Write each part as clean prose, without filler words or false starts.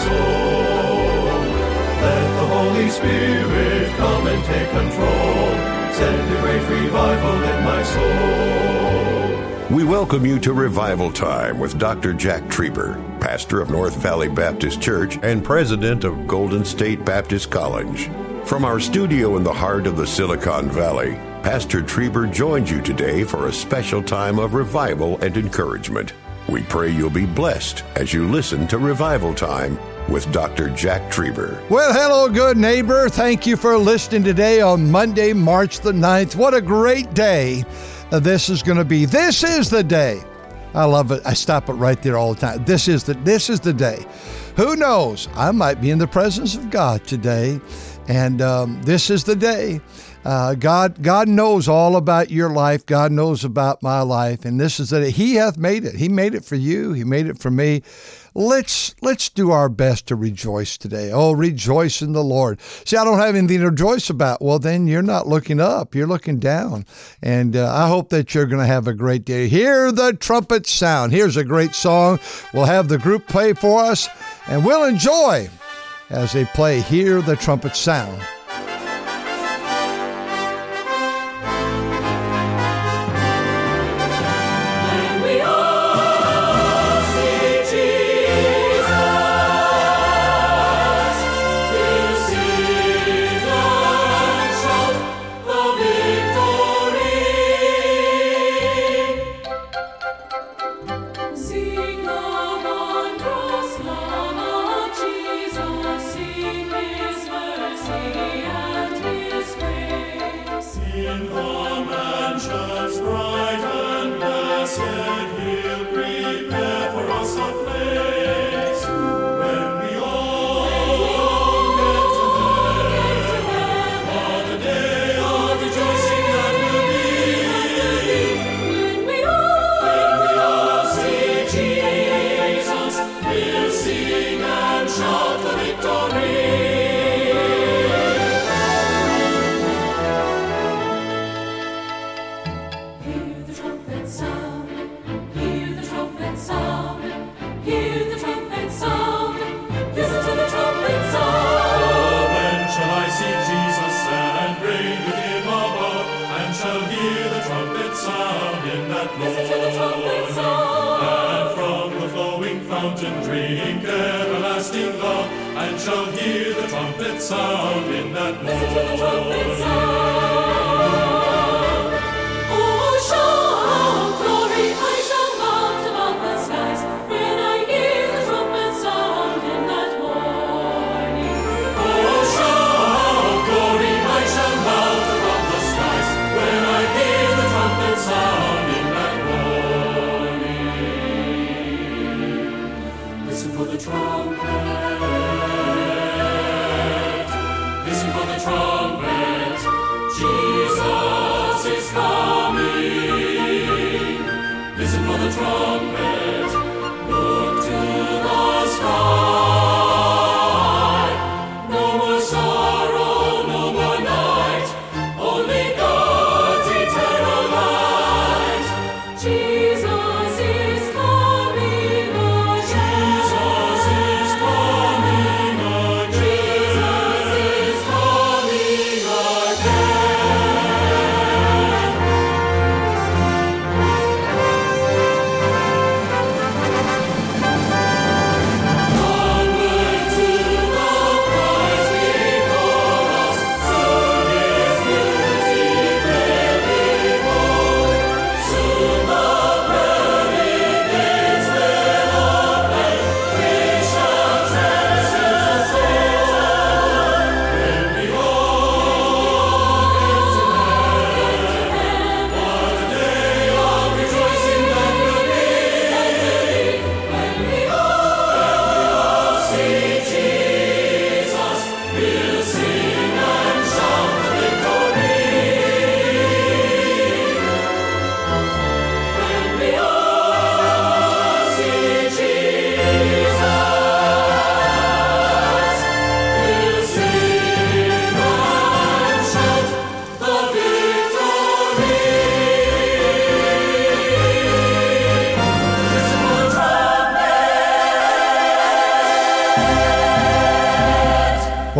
soul. Let the Holy Spirit come and take control. Send a great revival in my soul. We welcome you to Revival Time with Dr. Jack Trieber, pastor of North Valley Baptist Church and president of Golden State Baptist College. From our studio in the heart of the Silicon Valley, Pastor Trieber joins you today for a special time of revival and encouragement. We pray you'll be blessed as you listen to Revival Time with Dr. Jack Trieber. Well, hello, good neighbor. Thank you for listening today on Monday, March the 9th. What a great day this is going to be. This is the day. I love it. I stop it right there all the time. This is the day. Who knows? I might be in the presence of God today, and this is the day. God knows all about your life. God knows about my life, and this is the day. He hath made it. He made it for you. He made it for me. Let's do our best to rejoice today. Oh, rejoice in the Lord. See, I don't have anything to rejoice about. Well, then you're not looking up. You're looking down. And I hope that you're going to have a great day. Hear the trumpet sound. Here's a great song. We'll have the group play for us, and we'll enjoy as they play Hear the Trumpet Sound. Drink everlasting love, and shall hear the trumpet sound in that morning. Listen to the trumpet sound. Oh, shout glory, I shall mount above the skies when I hear the trumpet sound in that morning. Oh, shout glory, I shall mount above the skies when I hear the trumpet sound in that morning. Listen for the trumpet. Listen for the trumpet. Jesus is coming. Listen for the trumpet. Look to the sky. No more sorrow, no more night. Only God's eternal light. Jesus is coming again. Jesus is coming again. Jesus is coming again.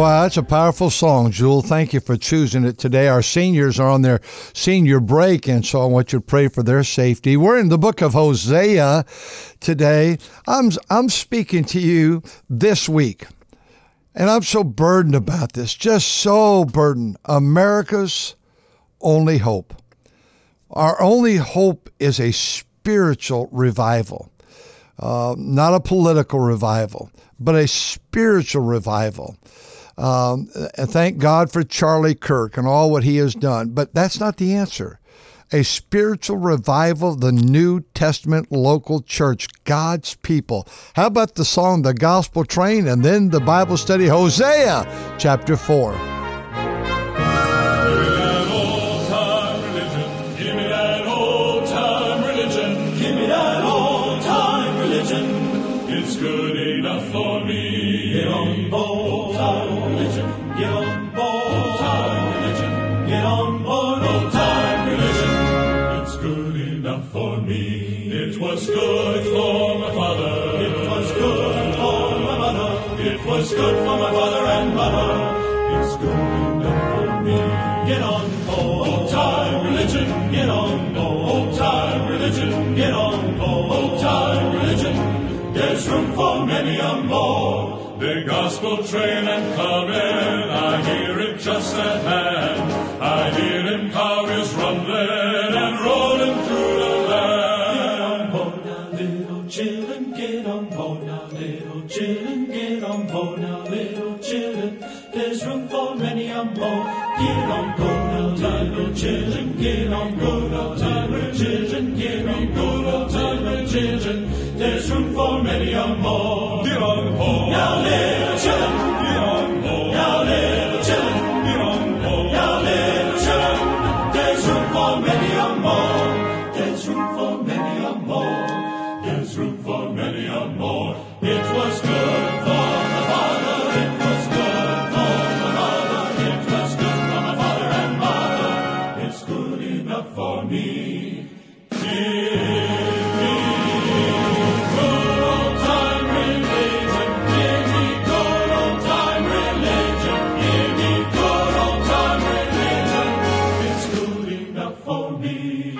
Wow, that's a powerful song, Jewel. Thank you for choosing it today. Our seniors are on their senior break, and so I want you to pray for their safety. We're in the book of Hosea today. I'm speaking to you this week, and I'm so burdened about this, just so burdened. America's only hope. Our only hope is a spiritual revival, not a political revival, but a spiritual revival. And thank God for Charlie Kirk and all what he has done. But that's not the answer. A spiritual revival, the New Testament local church, God's people. How about the song, The Gospel Train, and then the Bible study, Hosea chapter 4. Give me that old-time religion. Give me that old-time religion. It's good enough for me. Get on board. Old-time religion. Get on board. Old-time religion. Get on board. Old-time religion. It's good enough for me. It was good for my father. It was good for my mother. It was good for my father and mother. It's good enough for me. Get on board. Old-time religion. Get on board. Old-time religion. Get on board. Old-time religion. There's room for many a more. The gospel train and coming, I hear it just at hand. I hear him cars rumbling and rolling through the land. Get on board now, little children. Get on board now, little children. Get on board now, little children. There's room for many a more. Get on board now, little children. Get on board now, little children. Get on board now, little children. There's room for many a more. Get on board now, little children. Get on board now, little children. Get on board now, little children. There's room for many a more. There's room for many a more. There's room for many a more. It was good for my father. It was good for my mother. It was good for my father and mother. It's good enough for me. Give me good old-time religion. Give me good old-time religion. Give me good old-time religion. It's good enough for me.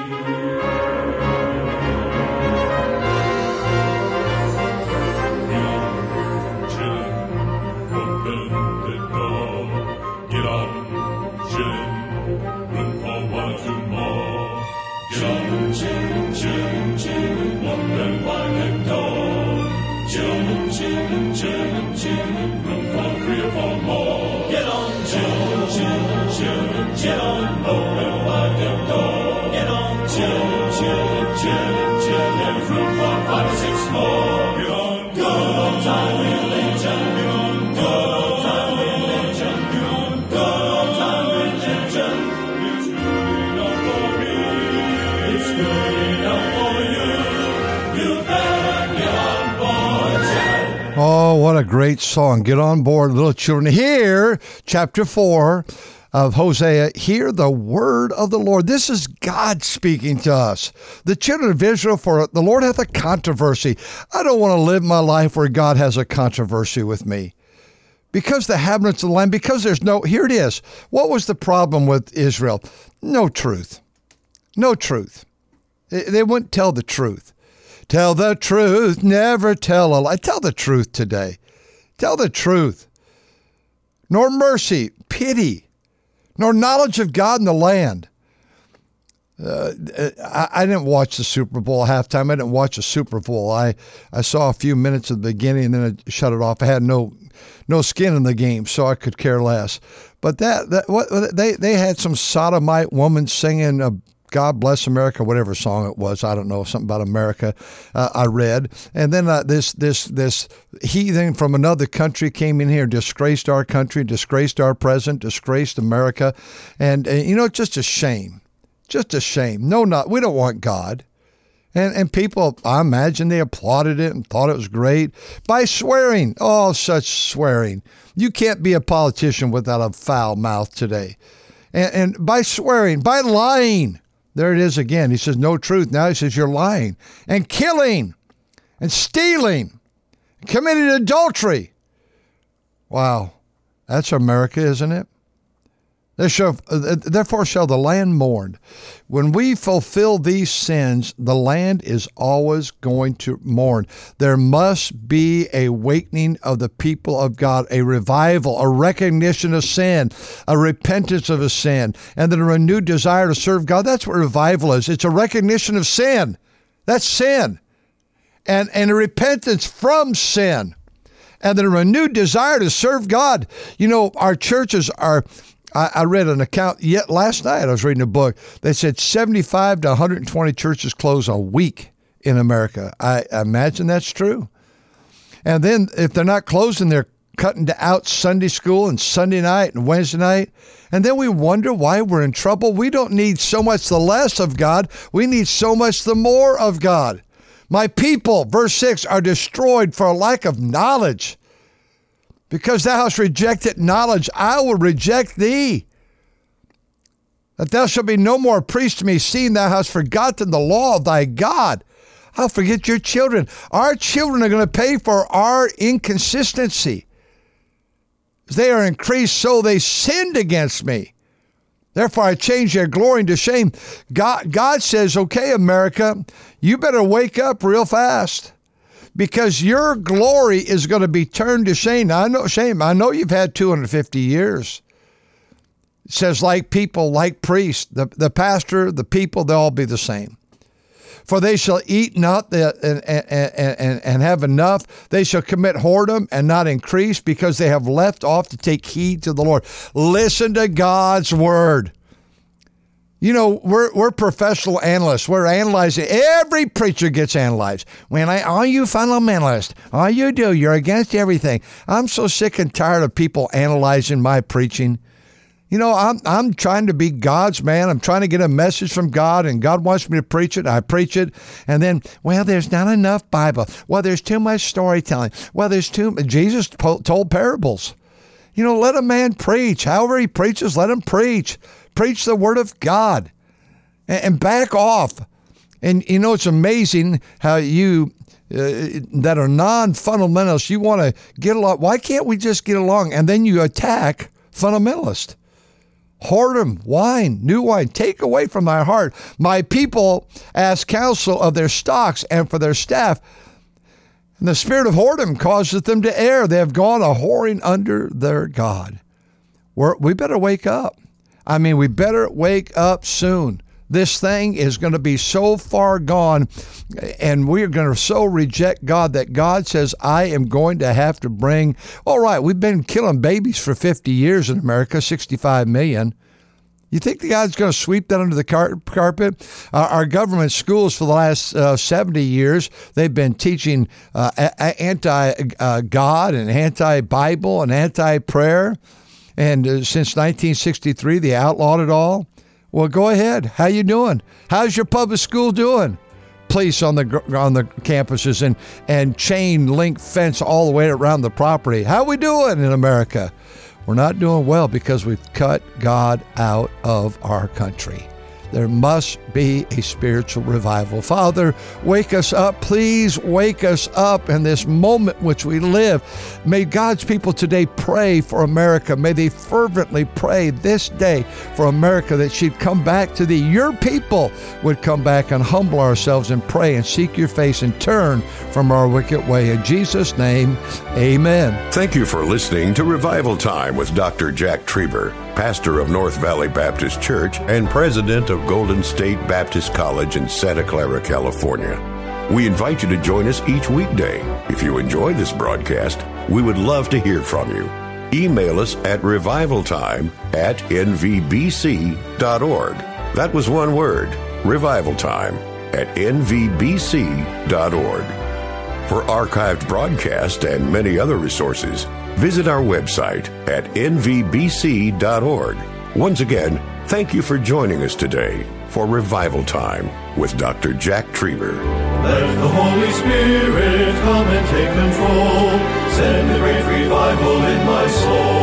Get on, chillin', room for one or two more. Get on, chillin', chillin', chillin', one and wine and door. Chillin', chillin', chillin', chillin', room for three or four more. Get on, chillin', chillin', chillin', get on, one and wine and door. Get on, chillin', chillin', chillin', chillin', there's room for five or six more. Get on, good old-time religion. Get on, good old-time religion. Get on, good old-time religion. It's good enough for me. It's good enough for you. You better get on board, Jack. Oh, what a great song. Get on board, little children. Here, chapter 4 of Hosea, hear the word of the Lord. This is God speaking to us. The children of Israel, for the Lord hath a controversy. I don't want to live my life where God has a controversy with me. Because the inhabitants of the land, because there's no, here it is. What was the problem with Israel? No truth. No truth. They wouldn't tell the truth. Tell the truth, never tell a lie. Tell the truth today. Tell the truth. Nor mercy, pity, nor knowledge of God in the land. I didn't watch the Super Bowl halftime. I didn't watch the Super Bowl. I saw a few minutes at the beginning and then I shut it off. I had no skin in the game, so I could care less. But they had some sodomite woman singing God Bless America, whatever song it was. I don't know, something about America I read. And then this heathen from another country came in here, disgraced our country, disgraced our president, disgraced America. And it's just a shame. Just a shame. No, we don't want God. And people, I imagine they applauded it and thought it was great by swearing. Oh, such swearing. You can't be a politician without a foul mouth today. And by swearing, by lying. There it is again. He says, no truth. Now he says, you're lying and killing and stealing, committing adultery. Wow. That's America, isn't it? Therefore shall the land mourn. When we fulfill these sins, the land is always going to mourn. There must be a awakening of the people of God, a revival, a recognition of sin, a repentance of a sin, and then a renewed desire to serve God. That's what revival is. It's a recognition of sin. That's sin. And a repentance from sin. And then a renewed desire to serve God. You know, our churches are... I read an account last night. I was reading a book. They said 75 to 120 churches close a week in America. I imagine that's true. And then if they're not closing, they're cutting out Sunday school and Sunday night and Wednesday night. And then we wonder why we're in trouble. We don't need so much the less of God. We need so much the more of God. My people, verse 6, are destroyed for a lack of knowledge. Because thou hast rejected knowledge, I will reject thee. That thou shalt be no more priest to me, seeing thou hast forgotten the law of thy God. I'll forget your children. Our children are going to pay for our inconsistency. As they are increased, so they sinned against me. Therefore, I changed their glory into shame. God says, okay, America, you better wake up real fast. Because your glory is going to be turned to shame. Now, I know you've had 250 years. It says like people, like priests, the pastor, the people, they'll all be the same. For they shall eat not and have enough. They shall commit whoredom and not increase, because they have left off to take heed to the Lord. Listen to God's word. You know, we're professional analysts. We're analyzing. Every preacher gets analyzed. All you fundamentalists, all you do, you're against everything. I'm so sick and tired of people analyzing my preaching. You know, I'm trying to be God's man. I'm trying to get a message from God, and God wants me to preach it. I preach it. And then, well, there's not enough Bible. Well, there's too much storytelling. Well, Jesus told parables. You know, let a man preach. However he preaches, let him preach. Preach the word of God and back off. And, you know, it's amazing how you that are non-fundamentalists, you want to get along. Why can't we just get along? And then you attack fundamentalists. Whoredom, wine, new wine, take away from thy heart. My people ask counsel of their stocks and for their staff. And the spirit of whoredom causeth them to err. They have gone a whoring under their God. We better wake up. I mean, we better wake up soon. This thing is going to be so far gone, and we're going to so reject God that God says, I am going to have to bring, all right, we've been killing babies for 50 years in America, 65 million. You think God's going to sweep that under the carpet? Our government schools for the last 70 years, they've been teaching anti-God and anti-Bible and anti-prayer. And since 1963, they outlawed it all. Well, go ahead. How you doing? How's your public school doing? Police on the campuses and chain link fence all the way around the property. How we doing in America? We're not doing well because we've cut God out of our country. There must be a spiritual revival. Father, wake us up. Please wake us up in this moment which we live. May God's people today pray for America. May they fervently pray this day for America, that she'd come back to thee. Your people would come back and humble ourselves and pray and seek your face and turn from our wicked way. In Jesus' name, amen. Thank you for listening to Revival Time with Dr. Jack Trieber, pastor of North Valley Baptist Church and president of Golden State Baptist College in Santa Clara, California. We invite you to join us each weekday. If you enjoy this broadcast, we would love to hear from you. Email us at revivaltime@nvbc.org. That was one word, revivaltime@nvbc.org. For archived broadcasts and many other resources, visit our website at nvbc.org. Once again, thank you for joining us today for Revival Time with Dr. Jack Trieber. Let the Holy Spirit come and take control. Send a great revival in my soul.